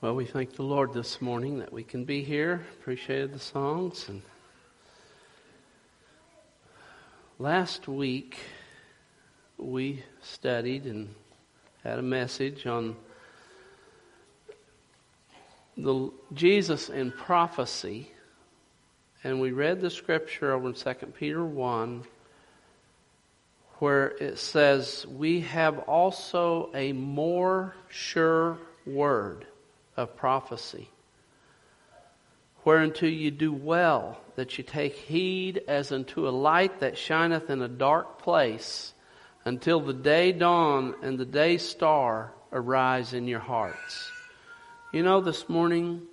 Well, we thank the Lord this morning that we can be here. Appreciated the songs. And last week, we studied and had a message on Jesus in prophecy. And we read the scripture over in 2 Peter 1, where it says, "We have also a more sure word of prophecy, whereunto you do well that you take heed as unto a light that shineth in a dark place, until the day dawn and the day star arise in your hearts." You know, this morning,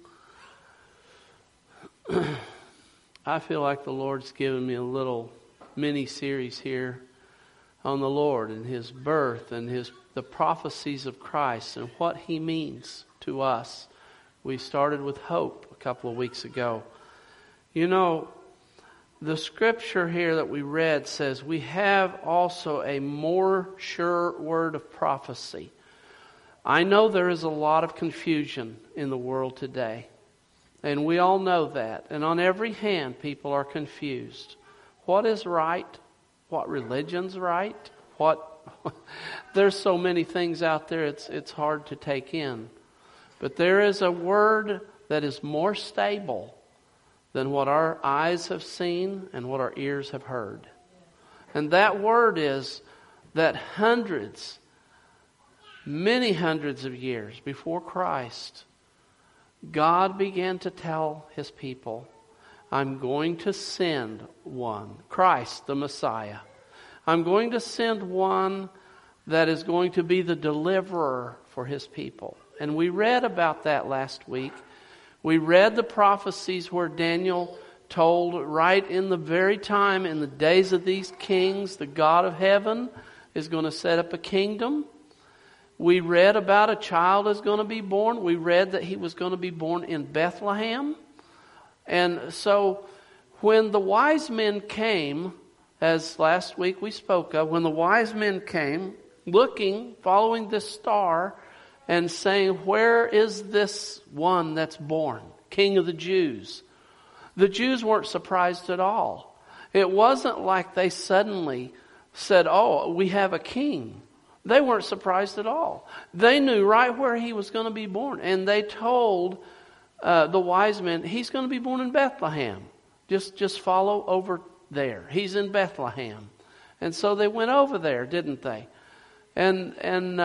I feel like the Lord's given me a little mini-series here on the Lord and His birth and the prophecies of Christ and what He means to us. We started with hope a couple of weeks ago. You know, the scripture here that we read says, "We have also a more sure word of prophecy." I know there is a lot of confusion in the world today. And we all know that. And on every hand, people are confused. What is right? What religion's right? There's so many things out there, it's hard to take in. But there is a word that is more stable than what our eyes have seen and what our ears have heard. And that word is that many hundreds of years before Christ, God began to tell His people, "I'm going to send one, Christ the Messiah. I'm going to send one that is going to be the deliverer for His people." And we read about that last week. We read the prophecies where Daniel told right in the very time, in the days of these kings, the God of heaven is going to set up a kingdom. We read about a child is going to be born. We read that He was going to be born in Bethlehem. And so when the wise men came, as last week we spoke of, when the wise men came, looking, following this star, and saying, "Where is this one that's born, King of the Jews?" The Jews weren't surprised at all. It wasn't like they suddenly said, "Oh, we have a king." They weren't surprised at all. They knew right where He was going to be born. And they told the wise men, "He's going to be born in Bethlehem. Just follow over there. He's in Bethlehem." And so they went over there, didn't they? And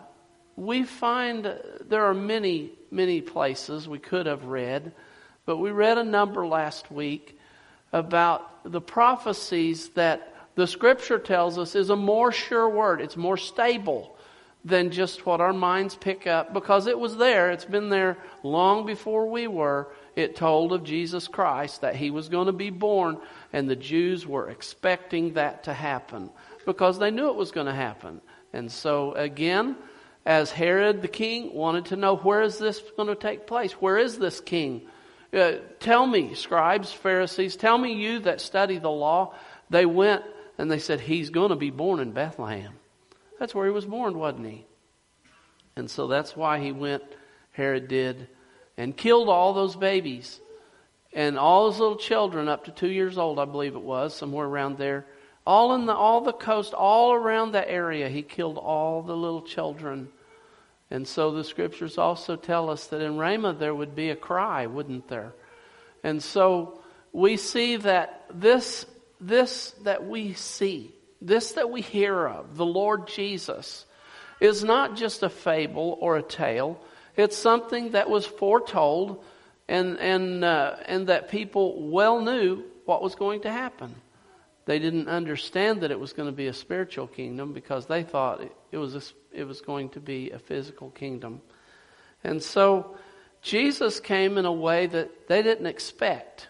we find there are many, many places we could have read. But we read a number last week about the prophecies that the scripture tells us is a more sure word. It's more stable than just what our minds pick up, because it was there. It's been there long before we were. It told of Jesus Christ, that He was going to be born, and the Jews were expecting that to happen because they knew it was going to happen. And so again, as Herod the king wanted to know, where is this going to take place? Where is this king? Tell me, scribes, Pharisees, tell me, you that study the law. They went and they said, "He's going to be born in Bethlehem." That's where He was born, wasn't He? And so that's why he went, Herod did, and killed all those babies and all those little children up to 2 years old, I believe it was, somewhere around there. All the coast, all around that area, he killed all the little children. And so the scriptures also tell us that in Ramah there would be a cry, wouldn't there? And so we see that this that we see, this that we hear of, the Lord Jesus, is not just a fable or a tale. It's something that was foretold and that people well knew what was going to happen. They didn't understand that it was going to be a spiritual kingdom because they thought it was going to be a physical kingdom. And so Jesus came in a way that they didn't expect.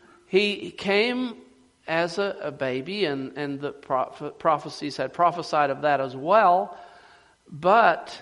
He came as a baby, and the prophecies had prophesied of that as well, but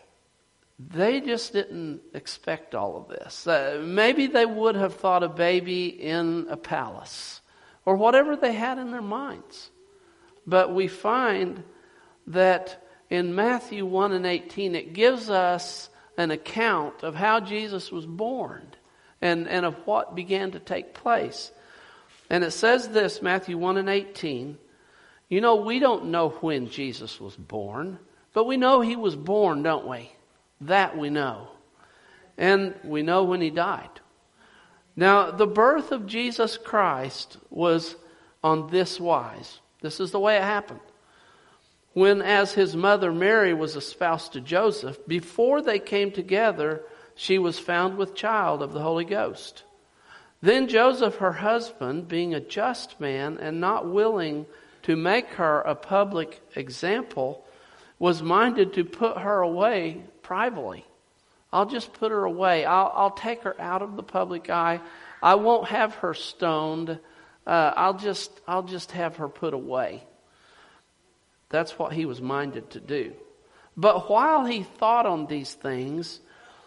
they just didn't expect all of this. Maybe they would have thought a baby in a palace or whatever they had in their minds. But we find that in Matthew 1:18, it gives us an account of how Jesus was born and of what began to take place. And it says this, Matthew 1:18. You know, we don't know when Jesus was born, but we know he was born, don't we? That we know. And we know when he died. Now, the birth of Jesus Christ was on this wise. This is the way it happened. When, as his mother Mary was espoused to Joseph, before they came together, she was found with child of the Holy Ghost. Then Joseph, her husband, being a just man and not willing to make her a public example, was minded to put her away privately. I'll just put her away. I'll take her out of the public eye. I won't have her stoned. I'll just have her put away. That's what he was minded to do. But while he thought on these things,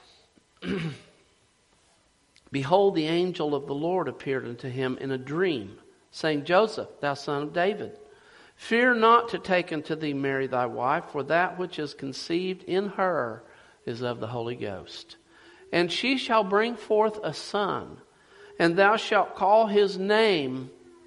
behold, the angel of the Lord appeared unto him in a dream, saying, Joseph, thou son of David, fear not to take unto thee Mary thy wife, for that which is conceived in her is of the Holy Ghost. And she shall bring forth a son, and thou shalt call his name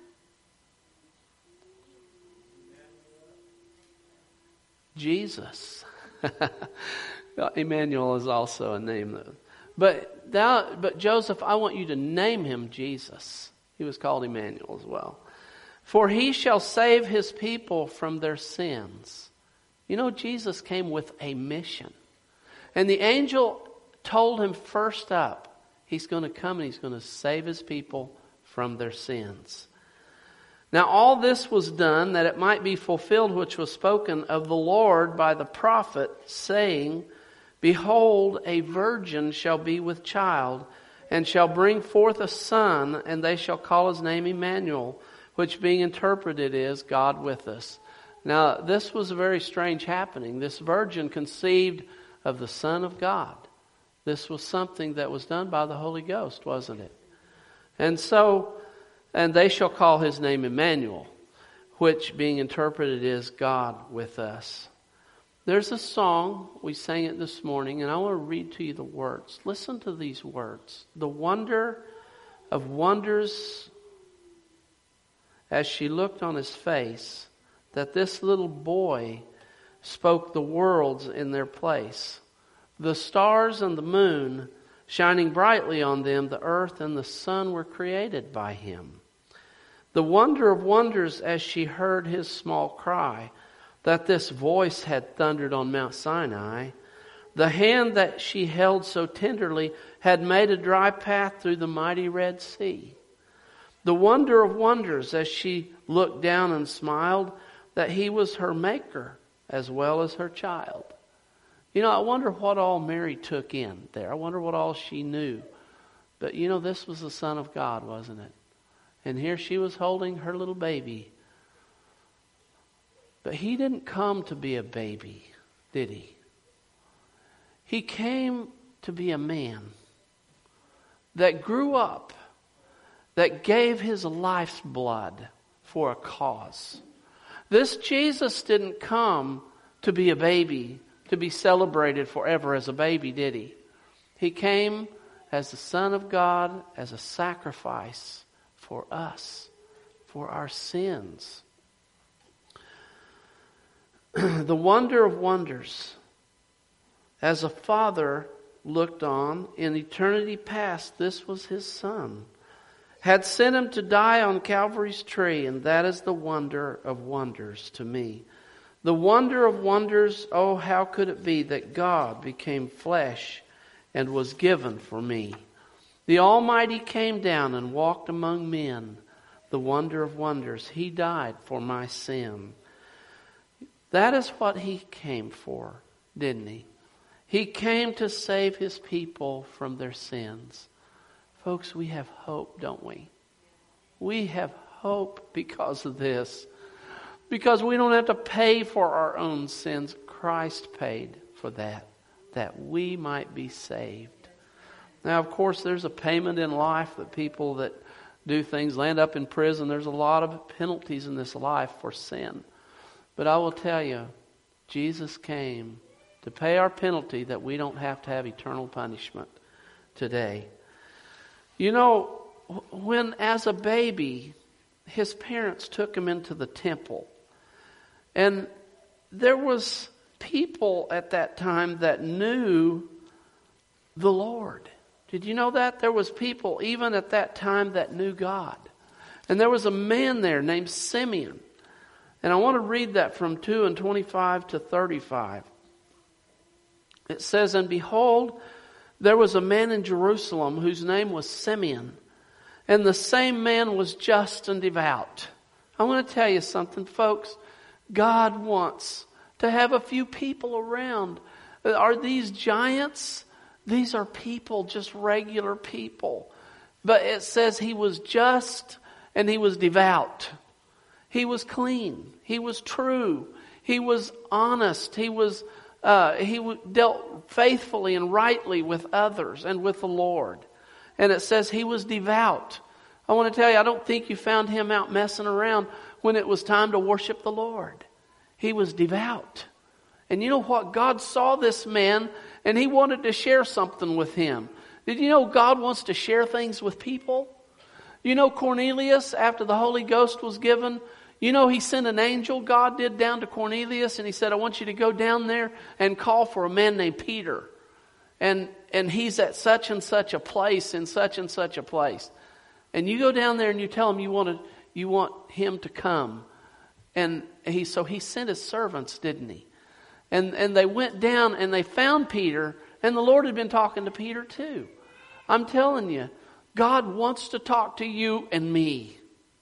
Jesus. Emmanuel is also a name. But Joseph, I want you to name him Jesus. He was called Emmanuel as well. For he shall save his people from their sins. You know, Jesus came with a mission. And the angel told him first up, he's going to come and he's going to save his people from their sins. Now all this was done that it might be fulfilled which was spoken of the Lord by the prophet, saying, Behold, a virgin shall be with child, and shall bring forth a son, and they shall call his name Emmanuel, which being interpreted is God with us. Now this was a very strange happening. This virgin conceived of the Son of God. This was something that was done by the Holy Ghost, wasn't it? And they shall call his name Emmanuel, which being interpreted is God with us. There's a song, we sang it this morning, and I want to read to you the words. Listen to these words. The wonder of wonders as she looked on his face, that this little boy spoke the worlds in their place. The stars and the moon shining brightly on them, the earth and the sun were created by him. The wonder of wonders as she heard his small cry, that this voice had thundered on Mount Sinai. The hand that she held so tenderly had made a dry path through the mighty Red Sea. The wonder of wonders as she looked down and smiled, that he was her maker as well as her child. You know, I wonder what all Mary took in there. I wonder what all she knew. But you know, this was the Son of God, wasn't it? And here she was holding her little baby. But he didn't come to be a baby, did he? He came to be a man that grew up, that gave his life's blood for a cause. This Jesus didn't come to be a baby, to be celebrated forever as a baby, did he? He came as the Son of God, as a sacrifice for us, for our sins. The wonder of wonders. As a father looked on, in eternity past, this was his son. Had sent him to die on Calvary's tree, and that is the wonder of wonders to me. The wonder of wonders, oh, how could it be that God became flesh and was given for me? The Almighty came down and walked among men. The wonder of wonders, he died for my sin. That is what he came for, didn't he? He came to save his people from their sins. Folks, we have hope, don't we? We have hope because of this. Because we don't have to pay for our own sins. Christ paid for that we might be saved. Now, of course, there's a payment in life that people that do things land up in prison. There's a lot of penalties in this life for sin. But I will tell you, Jesus came to pay our penalty that we don't have to have eternal punishment today. You know, when as a baby, his parents took him into the temple. And there was people at that time that knew the Lord. Did you know that? There was people even at that time that knew God. And there was a man there named Simeon. And I want to read that from 2:25 to 35. It says, "And behold, there was a man in Jerusalem whose name was Simeon. And the same man was just and devout." I want to tell you something, folks. God wants to have a few people around. Are these giants? These are people, just regular people. But it says he was just and he was devout. He was clean. He was true. He was honest. He dealt faithfully and rightly with others and with the Lord. And it says he was devout. I want to tell you, I don't think you found him out messing around when it was time to worship the Lord. He was devout. And you know what? God saw this man and he wanted to share something with him. Did you know God wants to share things with people? You know Cornelius, after the Holy Ghost was given, you know he sent an angel, God did, down to Cornelius, and he said, "I want you to go down there and call for a man named Peter. And he's at such and such a place, in such and such a place. And you go down there and you tell him you want him to come." And he sent his servants, didn't he? And they went down and they found Peter, and the Lord had been talking to Peter too. I'm telling you, God wants to talk to you and me.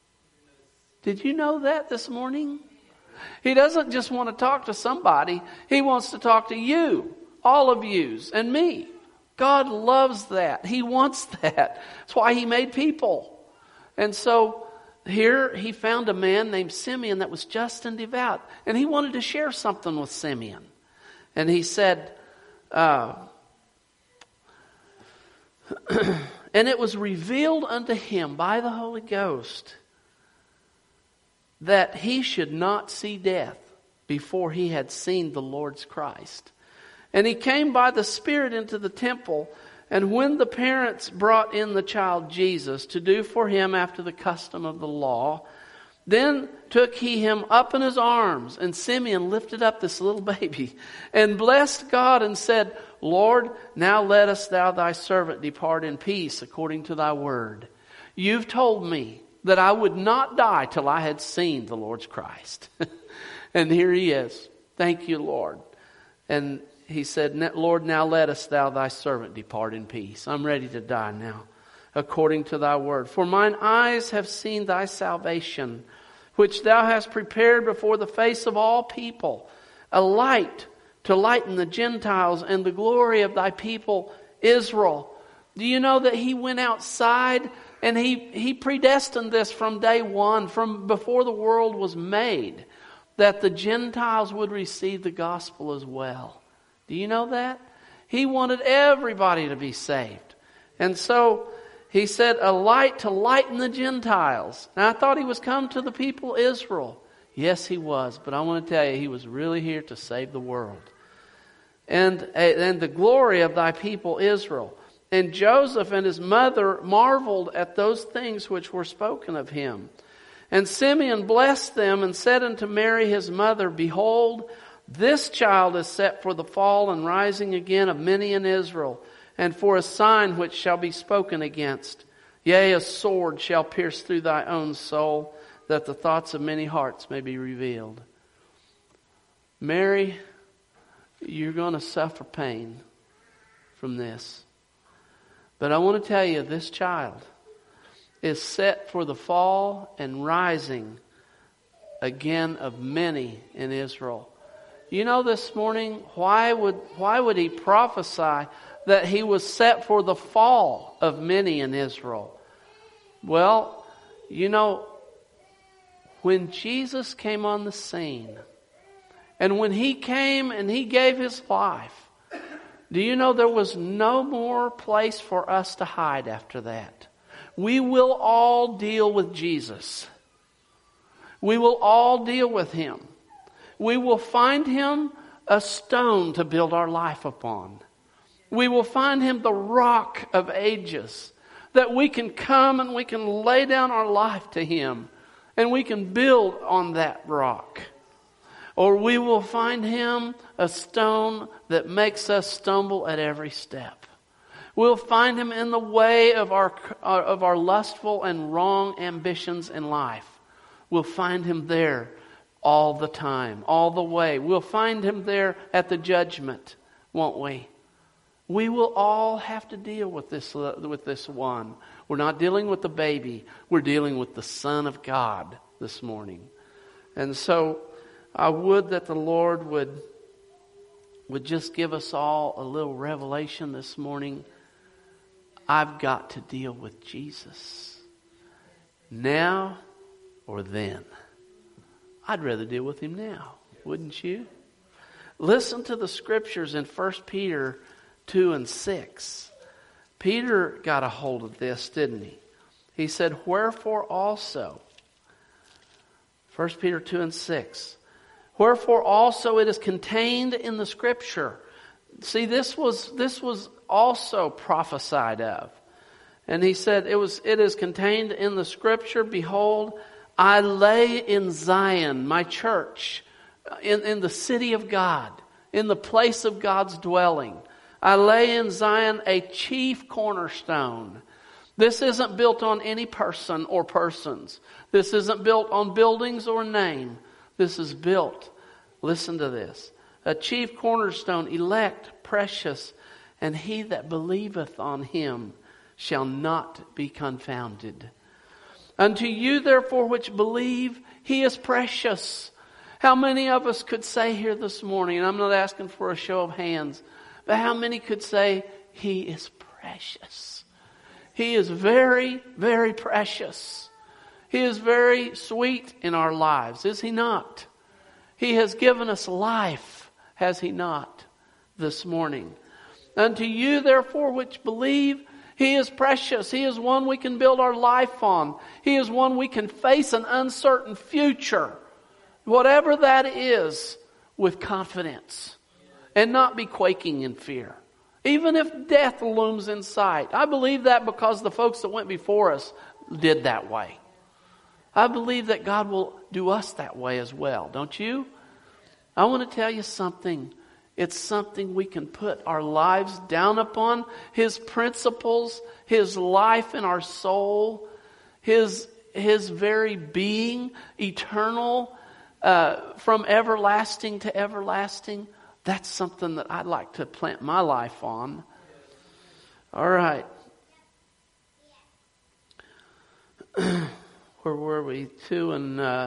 Did you know that this morning? He doesn't just want to talk to somebody. He wants to talk to you, all of yous, and me. God loves that. He wants that. That's why he made people. And so here he found a man named Simeon that was just and devout. And he wanted to share something with Simeon. And he said, "And it was revealed unto him by the Holy Ghost that he should not see death before he had seen the Lord's Christ. And he came by the Spirit into the temple. And when the parents brought in the child Jesus to do for him after the custom of the law, then took he him up in his arms. And Simeon lifted up this little baby and blessed God and said, Lord, now lettest thou thy servant depart in peace according to thy word. You've told me that I would not die till I had seen the Lord's Christ." And here he is. Thank you, Lord. And he said, Lord, now lettest thou thy servant depart in peace. I'm ready to die now, according to thy word. For mine eyes have seen thy salvation, which thou hast prepared before the face of all people, a light to lighten the Gentiles and the glory of thy people Israel. Do you know that he went outside and he predestined this from day one, from before the world was made, that the Gentiles would receive the gospel as well. Do you know that? He wanted everybody to be saved. And so he said, a light to lighten the Gentiles. Now I thought he was come to the people Israel. Yes, he was. But I want to tell you, he was really here to save the world. And the glory of thy people Israel. And Joseph and his mother marveled at those things which were spoken of him. And Simeon blessed them and said unto Mary his mother, Behold, this child is set for the fall and rising again of many in Israel, and for a sign which shall be spoken against. Yea, a sword shall pierce through thy own soul, that the thoughts of many hearts may be revealed. Mary, you're going to suffer pain from this. But I want to tell you, this child is set for the fall and rising again of many in Israel. You know, this morning, why would he prophesy that he was set for the fall of many in Israel? Well, you know, when Jesus came on the scene, and when he came and he gave his life, do you know there was no more place for us to hide after that? We will all deal with Jesus. We will all deal with him. We will find him a stone to build our life upon. We will find Him the rock of ages, that we can come and we can lay down our life to Him and we can build on that rock. Or we will find Him a stone that makes us stumble at every step. We'll find Him in the way of our lustful and wrong ambitions in life. We'll find Him there all the time, all the way. We'll find Him there at the judgment, won't we? We will all have to deal with this one. We're not dealing with the baby. We're dealing with the Son of God this morning. And so I would that the Lord would just give us all a little revelation this morning. I've got to deal with Jesus. Now or then. I'd rather deal with Him now, wouldn't you? Listen to the scriptures in 1 Peter 2 and 6. Peter got a hold of this, didn't he? He said, wherefore also, 1 Peter 2 and 6, wherefore also it is contained in the scripture. See, this was also prophesied of. And he said, it is contained in the scripture, behold, I lay in Zion, my church, in the city of God, in the place of God's dwelling. I lay in Zion a chief cornerstone. This isn't built on any person or persons. This isn't built on buildings or name. This is built, listen to this, a chief cornerstone, elect, precious, and he that believeth on Him shall not be confounded. Unto you therefore which believe, He is precious. How many of us could say here this morning, and I'm not asking for a show of hands, but how many could say, He is precious? He is very, very precious. He is very sweet in our lives, is He not? He has given us life, has He not, this morning? Unto you therefore which believe, He is precious. He is one we can build our life on. He is one we can face an uncertain future, whatever that is, with confidence. And not be quaking in fear. Even if death looms in sight. I believe that because the folks that went before us did that way. I believe that God will do us that way as well. Don't you? I want to tell you something. It's something we can put our lives down upon. His principles, His life in our soul, His very being, eternal, from everlasting to everlasting. That's something that I'd like to plant my life on. All right. Where were we? 2 and...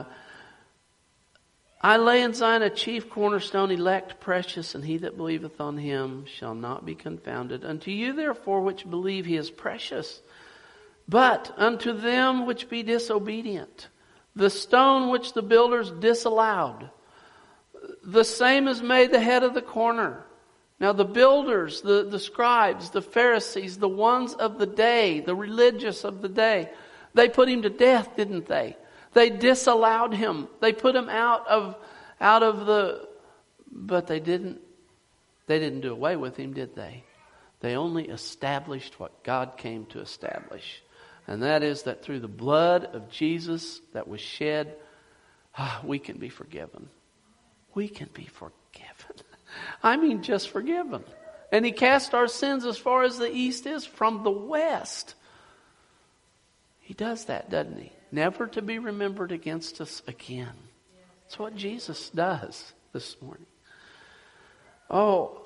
I lay in Zion a chief cornerstone, elect, precious, and he that believeth on Him shall not be confounded. Unto you therefore which believe, He is precious. But unto them which be disobedient, the stone which the builders disallowed, the same is made the head of the corner. Now the builders, the scribes, the Pharisees, the ones of the day, the religious of the day, they put Him to death, didn't they? They disallowed Him. They put Him out of the, but they didn't do away with Him, did they? They only established what God came to establish. And that is that through the blood of Jesus that was shed, we can be forgiven. We can be forgiven. I mean, just forgiven. And He cast our sins as far as the east is from the west. He does that, doesn't He? Never to be remembered against us again. That's what Jesus does this morning. Oh.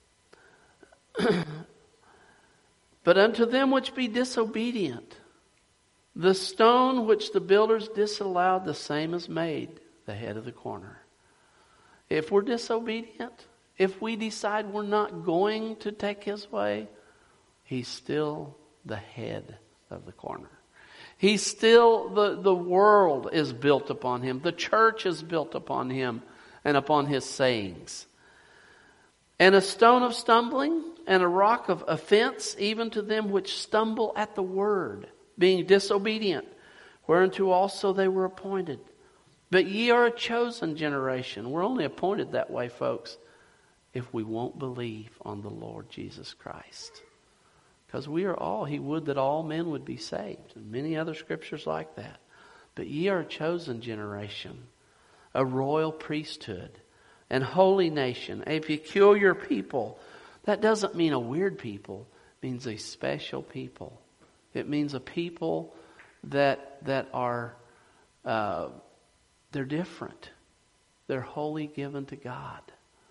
But unto them which be disobedient, the stone which the builders disallowed, the same is made the head of the corner. If we're disobedient, if we decide we're not going to take His way, He's still the head of the corner. He's still, the world is built upon Him. The church is built upon Him and upon His sayings. And a stone of stumbling and a rock of offense, even to them which stumble at the word, being disobedient, whereunto also they were appointed. But ye are a chosen generation. We're only appointed that way, folks. if we won't believe on the Lord Jesus Christ. Because He would that all men would be saved. And many other scriptures like that. But ye are a chosen generation, a royal priesthood, and holy nation, a peculiar people. That doesn't mean a weird people. It means a special people. It means a people that are, they're different. They're wholly given to God.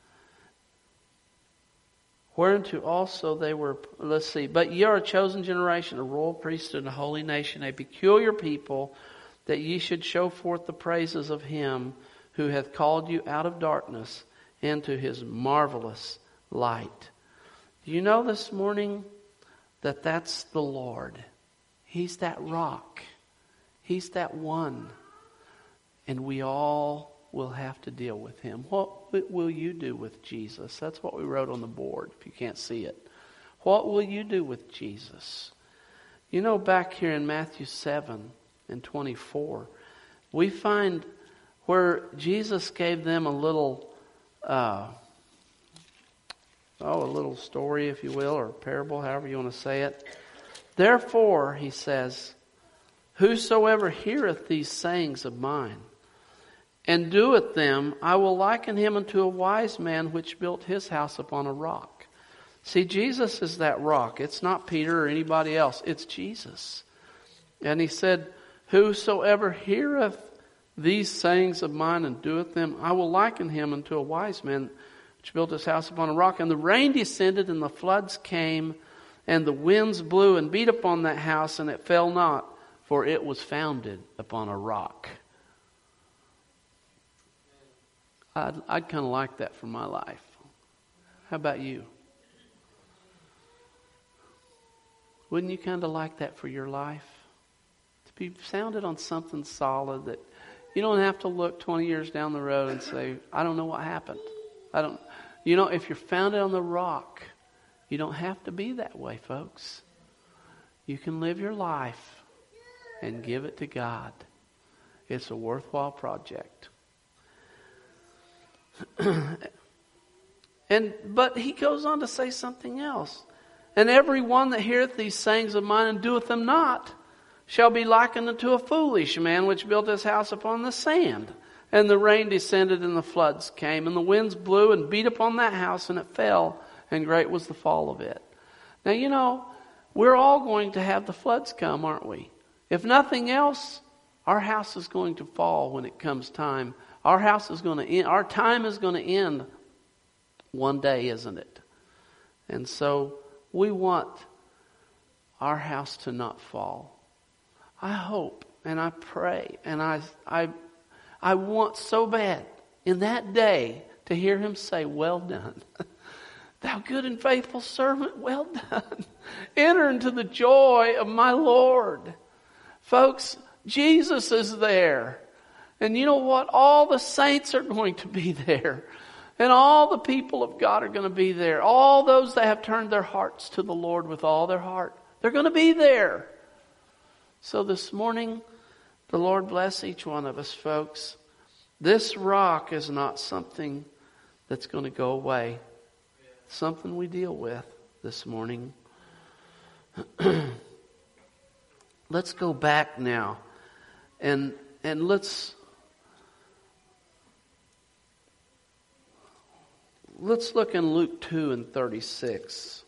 Whereunto also they were, but ye are a chosen generation, a royal priesthood, and a holy nation, a peculiar people, that ye should show forth the praises of Him who hath called you out of darkness into His marvelous light. Do you know this morning that that's the Lord? He's that rock. He's that one. And we all will have to deal with Him. What will you do with Jesus? That's what we wrote on the board, if you can't see it. What will you do with Jesus? You know, back here in Matthew 7 and 24, we find where Jesus gave them a little story, if you will, or parable, however you want to say it. Therefore, He says, whosoever heareth these sayings of mine, and doeth them, I will liken him unto a wise man which built his house upon a rock. See, Jesus is that rock. It's not Peter or anybody else. It's Jesus. And He said, whosoever heareth these sayings of mine and doeth them, I will liken him unto a wise man which built his house upon a rock. And the rain descended, and the floods came, and the winds blew and beat upon that house, and it fell not, for it was founded upon a rock. I'd kind of like that for my life. How about you? Wouldn't you kind of like that for your life? To be founded on something solid that you don't have to look 20 years down the road and say, I don't know what happened. If you're founded on the rock, you don't have to be that way, folks. You can live your life and give it to God. It's a worthwhile project. But He goes on to say something else. And every one that heareth these sayings of mine and doeth them not shall be likened unto a foolish man which built his house upon the sand. And the rain descended, and the floods came, and the winds blew and beat upon that house, and it fell, and great was the fall of it. Now, we're all going to have the floods come, aren't we? If nothing else, our house is going to fall when it comes time. Our house is going to end. Our time is going to end one day, isn't it? And so we want our house to not fall. I hope and I pray and I want so bad in that day to hear Him say, well done. Thou good and faithful servant, well done. Enter into the joy of my Lord. Folks, Jesus is there. And you know what? All the saints are going to be there. And all the people of God are going to be there. All those that have turned their hearts to the Lord with all their heart. They're going to be there. So this morning, the Lord bless each one of us, folks. This rock is not something that's going to go away. It's something we deal with this morning. Let's go back now. And let's look in Luke 2 and 36.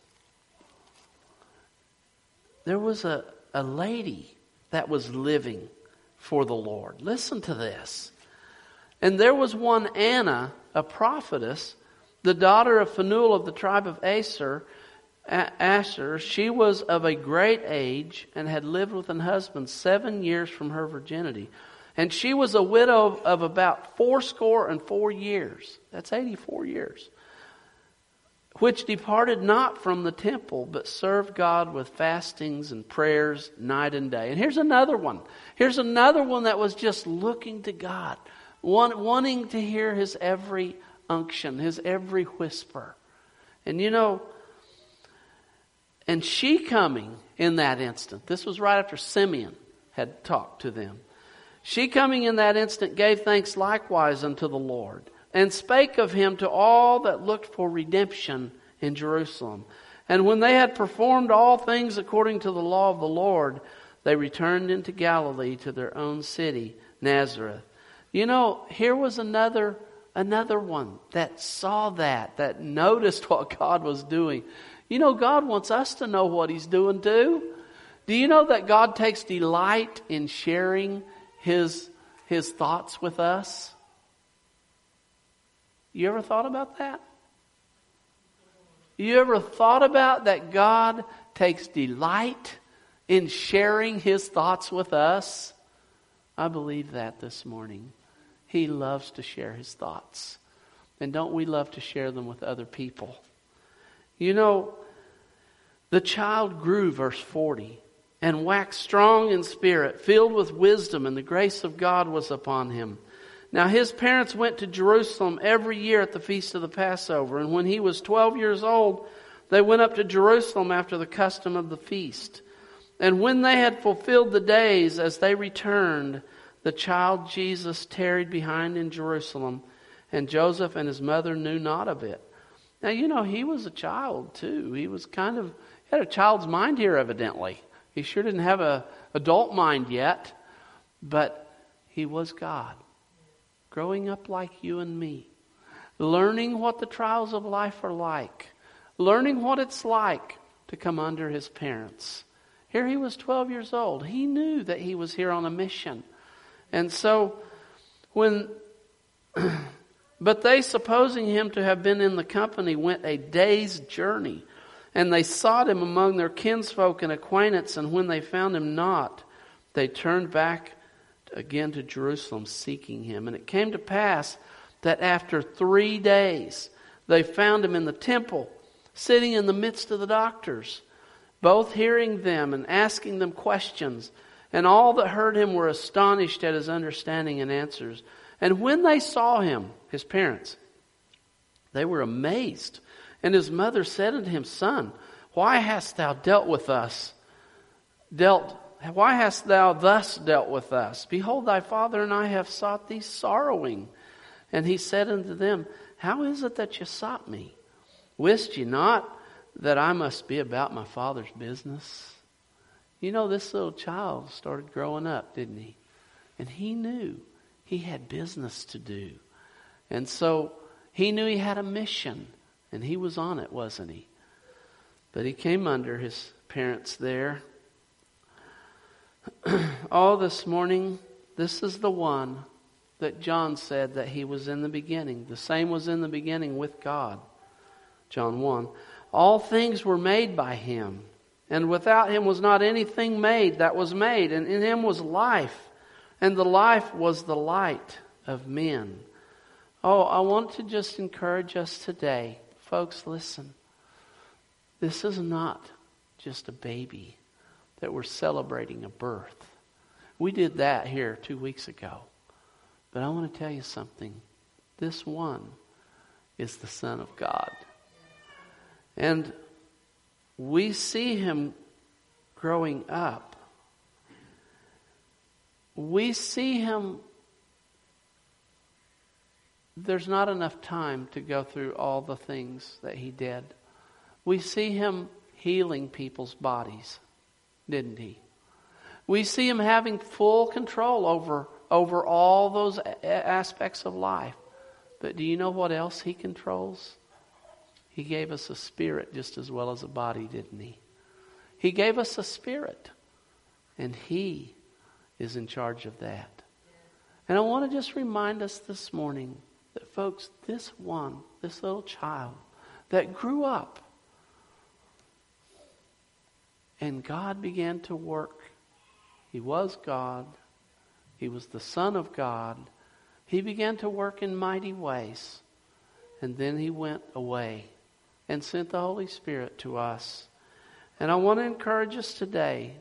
There was a lady that was living for the Lord. Listen to this. And there was one Anna, a prophetess, the daughter of Phanuel of the tribe of Asher. She was of a great age and had lived with an husband 7 years from her virginity. And she was a widow of about 84 years. That's 84 years. Which departed not from the temple, but served God with fastings and prayers night and day. And here's another one. Here's another one that was just looking to God, wanting to hear His every unction, His every whisper. And and she coming in that instant, this was right after Simeon had talked to them. She coming in that instant gave thanks likewise unto the Lord, and spake of him to all that looked for redemption in Jerusalem. And when they had performed all things according to the law of the Lord, they returned into Galilee to their own city, Nazareth. You know, here was another one that saw that noticed what God was doing. You know, God wants us to know what He's doing too. Do you know that God takes delight in sharing His thoughts with us? You ever thought about that? You ever thought about that God takes delight in sharing His thoughts with us? I believe that this morning. He loves to share His thoughts. And don't we love to share them with other people? You know, the child grew, verse 40, and waxed strong in spirit, filled with wisdom, and the grace of God was upon him. Now his parents went to Jerusalem every year at the feast of the Passover. And when he was 12 years old, they went up to Jerusalem after the custom of the feast. And when they had fulfilled the days, as they returned, the child Jesus tarried behind in Jerusalem, and Joseph and his mother knew not of it. Now, you know, he was a child too. He had a child's mind here, evidently. He sure didn't have an adult mind yet, but he was God. Growing up like you and me. Learning what the trials of life are like. Learning what it's like to come under his parents. Here he was 12 years old. He knew that he was here on a mission. And so, but they, supposing him to have been in the company, went a day's journey. And they sought him among their kinsfolk and acquaintance. And when they found him not, they turned back again to Jerusalem, seeking him. And it came to pass that after 3 days they found him in the temple, sitting in the midst of the doctors, both hearing them and asking them questions. And all that heard him were astonished at his understanding and answers. And when they saw him, his parents, they were amazed. And his mother said unto him, Son, why hast thou why hast thou thus dealt with us? Behold, thy father and I have sought thee sorrowing. And he said unto them, How is it that ye sought me? Wist ye not that I must be about my father's business? You know, this little child started growing up, didn't he? And he knew he had business to do. And so he knew he had a mission. And he was on it, wasn't he? But he came under his parents there. All this morning, this is the one that John said that he was in the beginning. The same was in the beginning with God. John 1. All things were made by him, and without him was not anything made that was made. And in him was life, and the life was the light of men. Oh, I want to just encourage us today. Folks, listen. This is not just a baby that we're celebrating a birth. We did that here 2 weeks ago. But I want to tell you something. This one is the Son of God. And we see him growing up. We see him. There's not enough time to go through all the things that he did. We see him healing people's bodies, didn't he? We see him having full control over all those aspects of life. But do you know what else he controls? He gave us a spirit just as well as a body, didn't he? He gave us a spirit. And he is in charge of that. And I want to just remind us this morning that, folks, this little child that grew up and God began to work. He was God. He was the Son of God. He began to work in mighty ways. And then he went away and sent the Holy Spirit to us. And I want to encourage us today.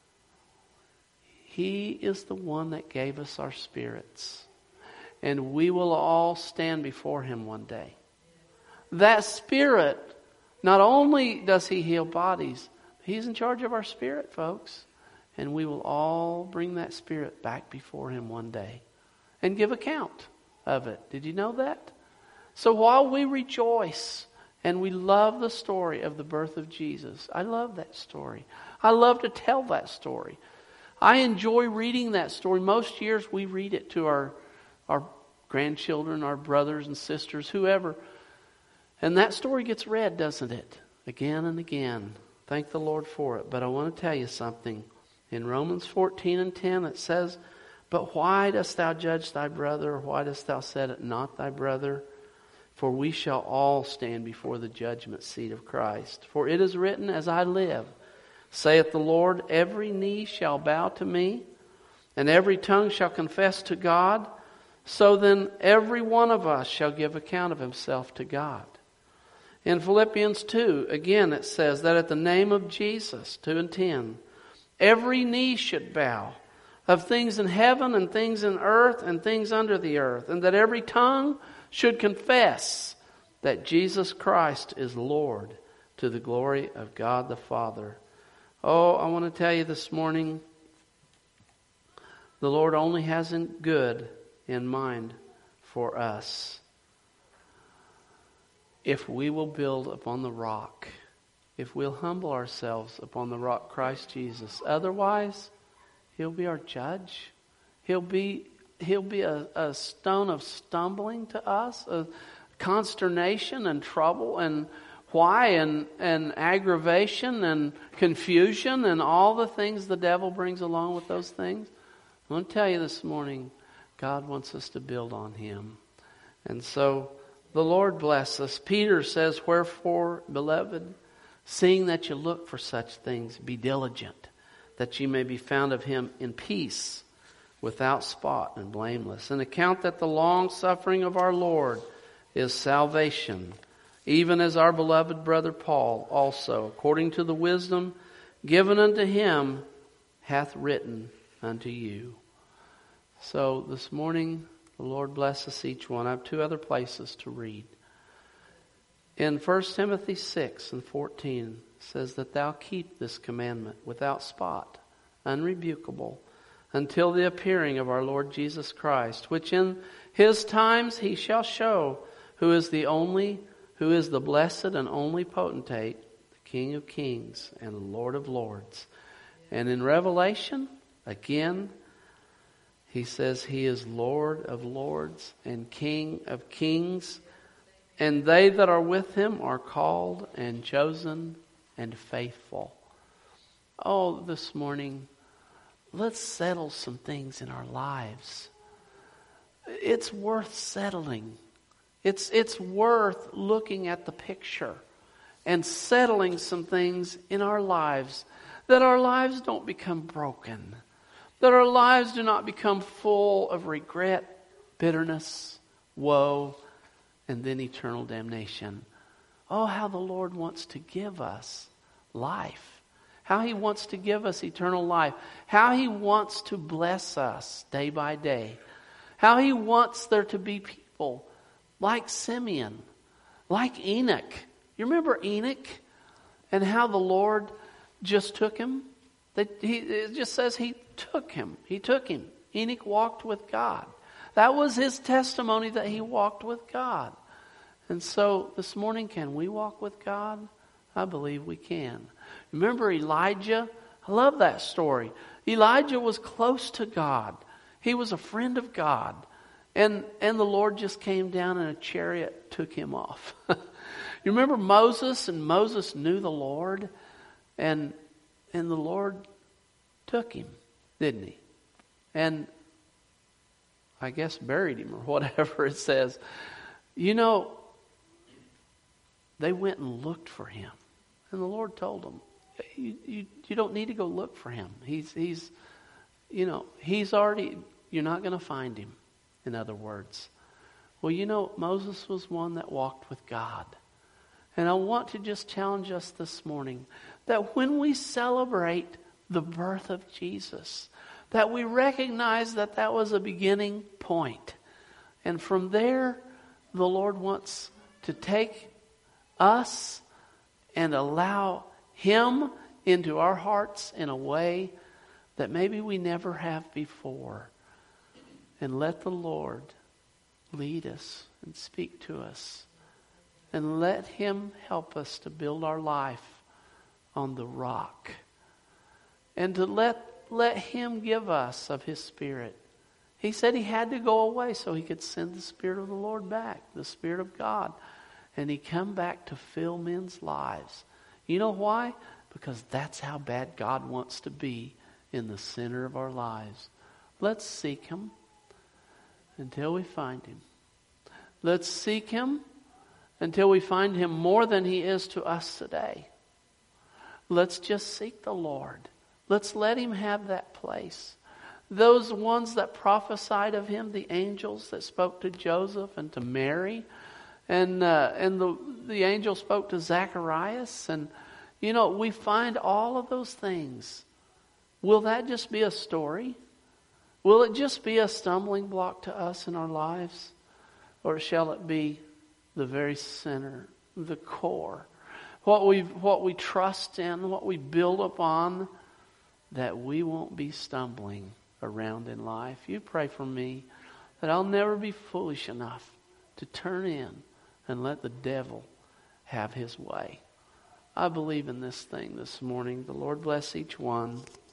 He is the one that gave us our spirits. And we will all stand before him one day. That spirit, not only does he heal bodies, he's in charge of our spirit, folks. And we will all bring that spirit back before him one day and give account of it. Did you know that? So while we rejoice and we love the story of the birth of Jesus, I love that story. I love to tell that story. I enjoy reading that story. Most years we read it to our grandchildren, our brothers and sisters, whoever. And that story gets read, doesn't it? Again and again. Thank the Lord for it. But I want to tell you something. In Romans 14:10 it says, "But why dost thou judge thy brother? Or why dost thou set it not thy brother? For we shall all stand before the judgment seat of Christ. For it is written, As I live, saith the Lord, every knee shall bow to me, and every tongue shall confess to God. So then every one of us shall give account of himself to God." In Philippians 2, again it says that at the name of Jesus, 2:10, every knee should bow, of things in heaven and things in earth and things under the earth, and that every tongue should confess that Jesus Christ is Lord, to the glory of God the Father. Oh, I want to tell you this morning, the Lord only has good in mind for us. If we will build upon the rock, if we'll humble ourselves upon the rock, Christ Jesus. Otherwise, He'll be our judge. He'll be a stone of stumbling to us, a consternation and trouble and why and aggravation and confusion and all the things the devil brings along with those things. I want to tell you this morning, God wants us to build on Him. And so the Lord bless us. Peter says, "Wherefore, beloved, seeing that you look for such things, be diligent, that ye may be found of Him in peace, without spot and blameless. And account that the long suffering of our Lord is salvation, even as our beloved brother Paul also, according to the wisdom given unto him, hath written unto you." So this morning, the Lord bless us each one. I have two other places to read. In 1 Timothy 6:14 says that thou keep this commandment without spot, unrebukable, until the appearing of our Lord Jesus Christ, which in His times He shall show, who is the blessed and only potentate, the King of kings and Lord of lords. And in Revelation, again, He says He is Lord of lords and King of kings, and they that are with Him are called and chosen and faithful. Oh, this morning, let's settle some things in our lives. It's worth settling. It's worth looking at the picture and settling some things in our lives, that our lives don't become broken, that our lives do not become full of regret, bitterness, woe, and then eternal damnation. Oh, how the Lord wants to give us life. How He wants to give us eternal life. How He wants to bless us day by day. How He wants there to be people like Simeon, like Enoch. You remember Enoch and how the Lord just took him? It just says He took him. He took him. Enoch walked with God. That was his testimony, that he walked with God. And so this morning, can we walk with God? I believe we can. Remember Elijah? I love that story. Elijah was close to God. He was a friend of God. And the Lord just came down in a chariot, took him off. You remember Moses? And Moses knew the Lord. And the Lord took him, didn't He? And I guess buried him or whatever it says. You know, they went and looked for him. And the Lord told them, you don't need to go look for him. He's already, you're not going to find him, in other words. Well, you know, Moses was one that walked with God. And I want to just challenge us this morning that when we celebrate the birth of Jesus, that we recognize that that was a beginning point. And from there, the Lord wants to take us and allow Him into our hearts in a way that maybe we never have before. And let the Lord lead us and speak to us. And let Him help us to build our life on the rock. And to let Him give us of His Spirit. He said He had to go away so He could send the Spirit of the Lord back, the Spirit of God. And He come back to fill men's lives. You know why? Because that's how bad God wants to be in the center of our lives. Let's seek Him until we find Him. Let's seek Him until we find Him more than He is to us today. Let's just seek the Lord. Let's let Him have that place. Those ones that prophesied of Him, the angels that spoke to Joseph and to Mary, and the angel spoke to Zacharias, and we find all of those things. Will that just be a story? Will it just be a stumbling block to us in our lives? Or shall it be the very center, the core, what we trust in, what we build upon, that we won't be stumbling around in life? You pray for me that I'll never be foolish enough to turn in and let the devil have his way. I believe in this thing this morning. The Lord bless each one.